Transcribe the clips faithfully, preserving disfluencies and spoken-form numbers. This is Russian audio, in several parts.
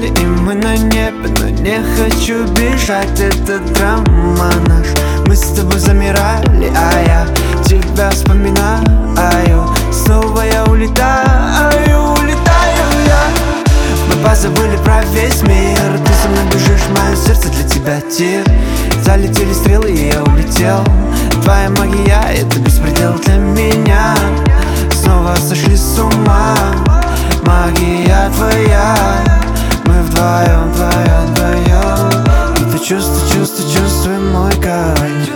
звезды и мы на небе, но не хочу бежать. Это драма наш. Мы с тобой замирали, а я тебя вспоминаю. Снова я улетаю, улетаю я. Мы позабыли про весь мир. Ты со мной бежишь, мое сердце для тебя тир. Залетели стрелы и я улетел. Твоя магия — это беспредел для меня. Снова сошли с ума. Магия твоя. Мы вдвоем, вдвоем, вдвоем. И ты чувствуй, чувствуй, чувствуй мой кайф.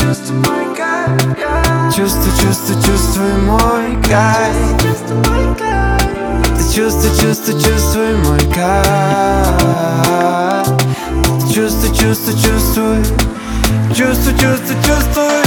Чувствуй, чувствуй, чувствуй мой кайф. Ты чувствуй, чувствуй, чувствуй мой кайф. Чувствуй, чувствуй, чувствуй. Чувствуй, чувствуй, чувствуй.